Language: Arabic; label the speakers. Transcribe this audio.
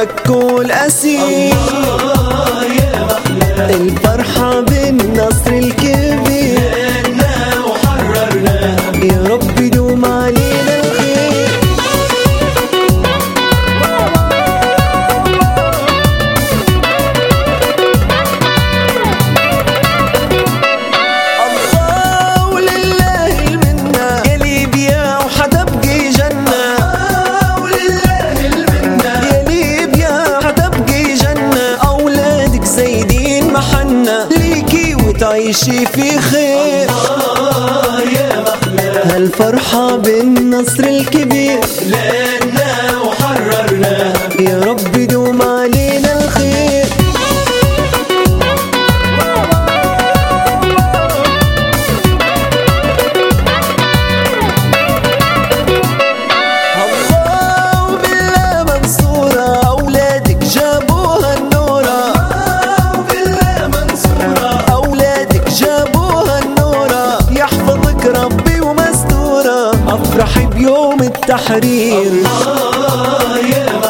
Speaker 1: فكوا الأسير. الفرحة بالنصر الكبير
Speaker 2: لأننا وحررنا،
Speaker 1: يا رب دوم علينا الخير. الله ولله المنة يا ليبيا وحتبقي جنة.
Speaker 2: ولله المنة
Speaker 1: يا ليبيا حتبقي جنة، أولادك زايدين محنة ليكي وتعيشي في خير.
Speaker 2: يا مخلة
Speaker 1: هالفرحة بالنصر الكبير
Speaker 2: لأننا وحررنا،
Speaker 1: يا رب دوم علينا الخير. الله وبالله منصورة، أولادك جابوها النورة.
Speaker 2: وبالله منصورة،
Speaker 1: أولادك جابوها النورة، يحفظك ربي ومستورة. أفرحي بيوم التحرير.
Speaker 2: يا